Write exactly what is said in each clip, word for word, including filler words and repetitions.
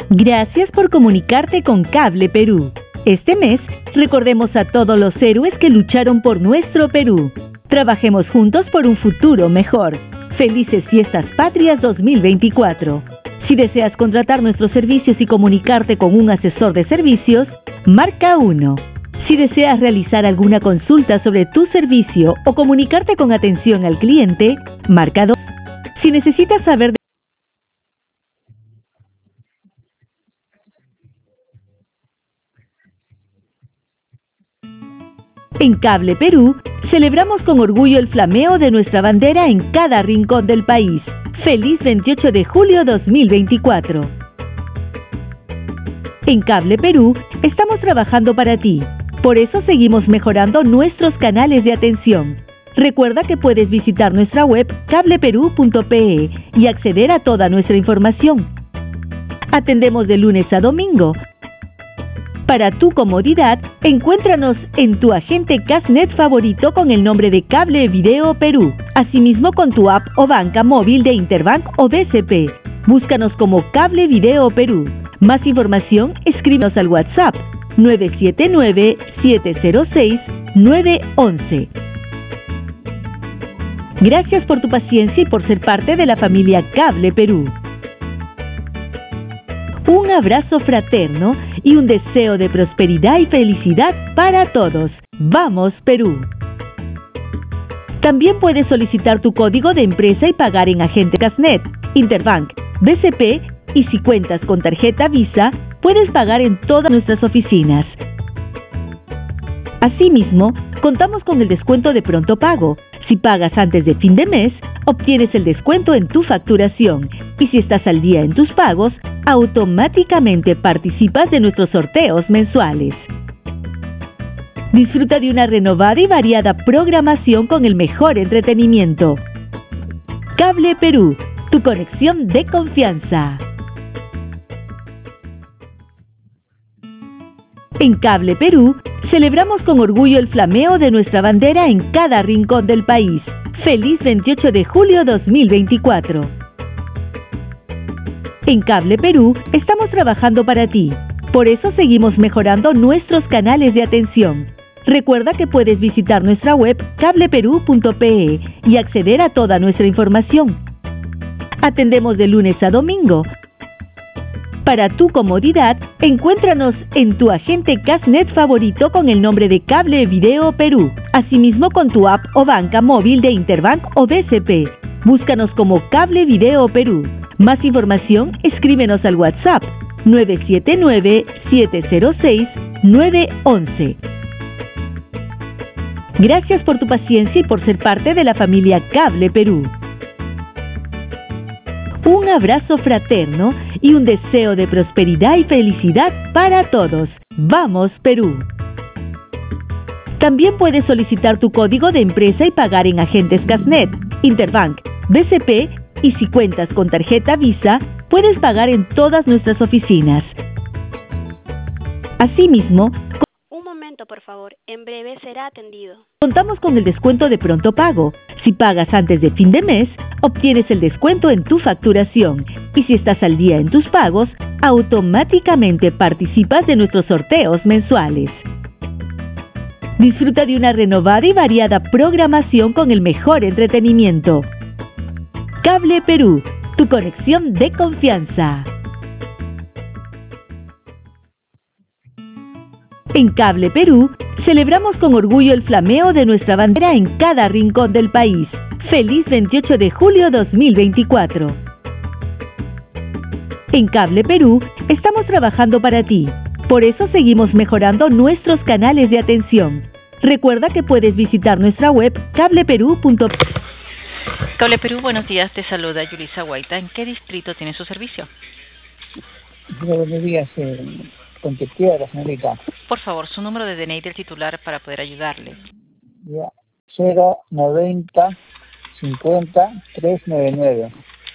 Gracias por comunicarte con Cable Perú. Este mes, recordemos a todos los héroes que lucharon por nuestro Perú. Trabajemos juntos por un futuro mejor. Felices Fiestas Patrias dos mil veinticuatro. Si deseas contratar nuestros servicios y comunicarte con un asesor de servicios, marca uno. Si deseas realizar alguna consulta sobre tu servicio o comunicarte con atención al cliente, marca dos. Si necesitas saber de En Cable Perú, celebramos con orgullo el flameo de nuestra bandera en cada rincón del país. ¡Feliz veintiocho de julio dos mil veinticuatro! En Cable Perú, estamos trabajando para ti. Por eso seguimos mejorando nuestros canales de atención. Recuerda que puedes visitar nuestra web cable perú punto pe y acceder a toda nuestra información. Atendemos de lunes a domingo. Para tu comodidad, encuéntranos en tu agente Casnet favorito con el nombre de Cable Video Perú. Asimismo con tu app o banca móvil de Interbank o B C P. Búscanos como Cable Video Perú. Más información, escríbenos al WhatsApp nueve siete nueve, siete cero seis, nueve uno uno. Gracias por tu paciencia y por ser parte de la familia Cable Perú. Un abrazo fraterno y un deseo de prosperidad y felicidad para todos. ¡Vamos, Perú! También puedes solicitar tu código de empresa y pagar en Agente Casnet, Interbank, B C P y si cuentas con tarjeta Visa, puedes pagar en todas nuestras oficinas. Asimismo, contamos con el descuento de pronto pago. Si pagas antes de fin de mes, obtienes el descuento en tu facturación. Y si estás al día en tus pagos, automáticamente participas de nuestros sorteos mensuales. Disfruta de una renovada y variada programación con el mejor entretenimiento. Cable Perú, tu conexión de confianza. En Cable Perú, celebramos con orgullo el flameo de nuestra bandera en cada rincón del país. ¡Feliz veintiocho de julio dos mil veinticuatro! En Cable Perú, estamos trabajando para ti. Por eso seguimos mejorando nuestros canales de atención. Recuerda que puedes visitar nuestra web cable perú punto pe y acceder a toda nuestra información. Atendemos de lunes a domingo. Para tu comodidad, encuéntranos en tu agente Casnet favorito con el nombre de Cable Video Perú. Asimismo con tu app o banca móvil de Interbank o B C P. Búscanos como Cable Video Perú. Más información, escríbenos al WhatsApp nueve siete nueve, siete cero seis, nueve uno uno. Gracias por tu paciencia y por ser parte de la familia Cable Perú. Un abrazo fraterno y un deseo de prosperidad y felicidad para todos. ¡Vamos, Perú! También puedes solicitar tu código de empresa y pagar en Agentes Casnet, Interbank, B C P y si cuentas con tarjeta Visa, puedes pagar en todas nuestras oficinas. Asimismo, Un momento, por favor. En breve será atendido. contamos con el descuento de pronto pago. Si pagas antes de fin de mes, obtienes el descuento en tu facturación. Y si estás al día en tus pagos, automáticamente participas de nuestros sorteos mensuales. Disfruta de una renovada y variada programación con el mejor entretenimiento. Cable Perú, tu conexión de confianza. En Cable Perú, celebramos con orgullo el flameo de nuestra bandera en cada rincón del país. ¡Feliz veintiocho de julio dos mil veinticuatro! En Cable Perú, estamos trabajando para ti. Por eso seguimos mejorando nuestros canales de atención. Recuerda que puedes visitar nuestra web cable perú punto pe. Cable Perú, buenos días, te saluda Yulisa Guaita. ¿En qué distrito tiene su servicio? Buenos días, eh, Concepción, señorita. Por favor, su número de D N I del titular para poder ayudarle. Ya, cero noventa cincuenta trescientos noventa y nueve.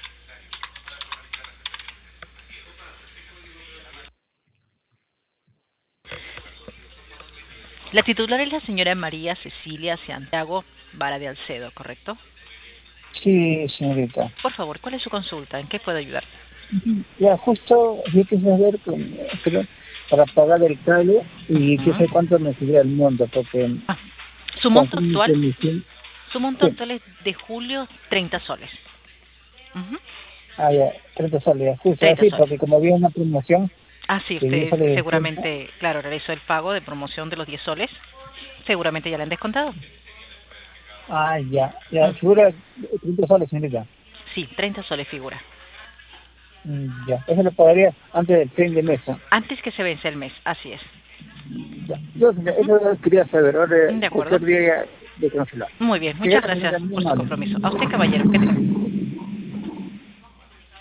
La titular es la señora María Cecilia Santiago Vara de Alcedo, ¿correcto? Sí, señorita. Por favor, ¿cuál es su consulta? ¿En qué puedo ayudar? Ya, justo yo quise saber con- creo, para pagar el cable y Ujú. qué sé cuánto me sería el monto, porque Ah, su monto con mi actual, comisión- su monto sí, actual es de julio treinta soles. Ujú. ah, ya, treinta soles, ya, justo treinta así, soles. porque como había una promoción Ah, sí, que diez usted soles de descuento, seguramente, claro, realizó el pago de promoción de los diez soles. Seguramente ya le han descontado. ah, ya, ya, Ujú. figura treinta soles, señorita. Sí, treinta soles figura. Mm, ya, eso lo pagaría antes del fin de mes, ¿no? Antes que se vence el mes, así es. Ya, yo Ujú. eso quería saber, ahora De acuerdo. cualquier día ya de cancelar. Muy bien, Sí, muchas gracias, gracias señorita, muy por su amable. compromiso. A usted, caballero, que tenga.